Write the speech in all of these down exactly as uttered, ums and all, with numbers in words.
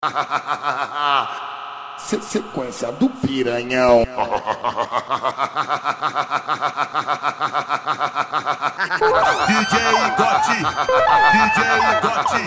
Se sequência do piranhão. D J Gotti, D J Gotti,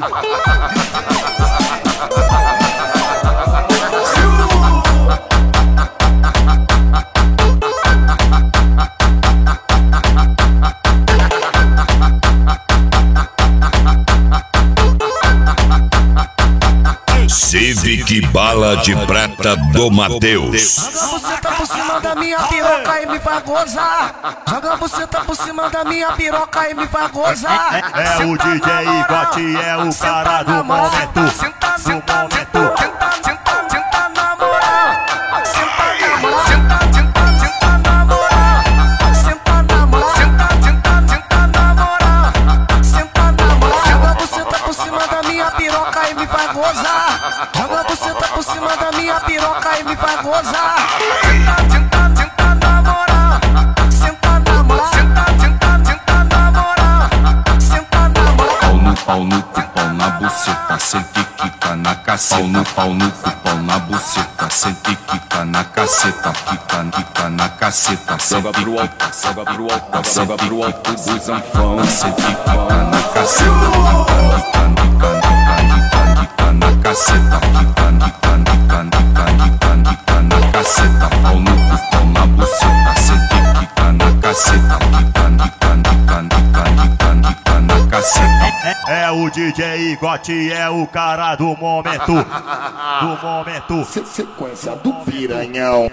Civic Bala de Prata do Mateus. Joga você tá por cima da minha piroca e me faz gozar. Joga você tá por cima da minha piroca e me faz gozar. É o D J Gotti, é o cara do momento. Senta, senta, senta, senta, senta, senta na moral. Senta na moral, senta, senta, senta na moral. Senta na moral, senta, senta, senta na moral. Senta na moral. Joga você tá por cima da minha piroca e me faz gozar. Joga você tá por cima da minha piroca e me faz gozar. Senta, senta, senta na moral. Senta na moral, senta, senta, senta na moral. Senta na moral. Pau no pau no cu, pau na buceta, sente e quica na caceta. Pau no pau no cu, pau na buceta, sente e quica na caceta. Quica, quica na caceta, joga pro alto, joga pro alto, joga pro alto do zanfão, sente e quica na caceta. Quica, quica, quica, quica, quica na caceta. Quica, quica, quica, quica, quica, quica na caceta. Pau no cu, pau na buceta, sente e quica na caceta. Quica, quica, quica, quica, quica, quica na caceta. É o D J Gotti, é o cara do momento. Do momento. Se sequência do piranhão.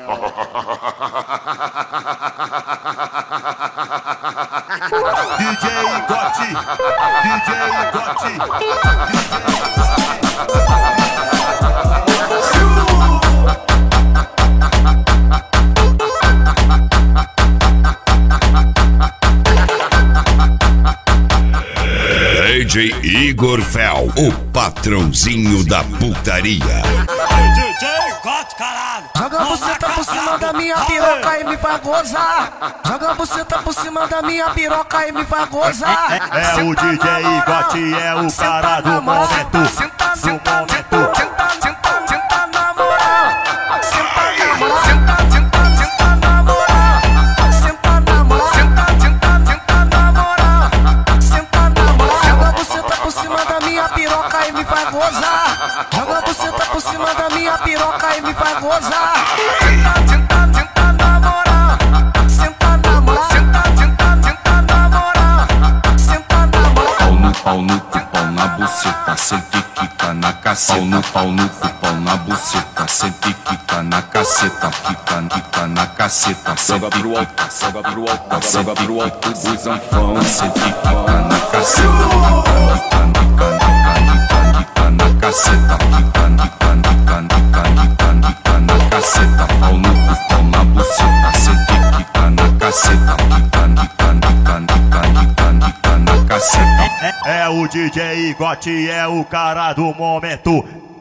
D J Gotti, D J Gotti. D J Igor Fel, o patrãozinho da putaria. D J Gotti, caralho. Joga você tá por cima da minha piroca e me faz gozar. Joga você tá por cima da minha piroca e me faz gozar. É o D J Gotti, é o cara do momento. Senta, Do senta, momento. senta, senta, senta na moral. Senta na moral, senta, senta, senta na moral. Senta na moral, senta, senta, senta na moral. Senta na moral. Joga você tá por cima da minha piroca e me faz gozar. Joga você tá por cima da minha piroca e me faz gozar. Senta, senta, senta na moral. Senta na moral, senta, senta, senta na moral. Senta na moral. Pau no pau no cu, pau na buceta, sente e quica na caceta. Pau no pau no cu, pau na buceta, sente e quica na caceta. Quica, quica na caceta, joga pro alto, joga pro alto, joga pro alto do zanfão, sente e quica na caceta. Quica, quica, quica, quica, quica na caceta. Quica, quica, quica, quica, quica, quica na caceta. Pau no cu, pau na buceta, sente e quica na caceta. Quica, quica, quica, quica, quica, quica na caceta. É o D J Gotti, é o cara do momento.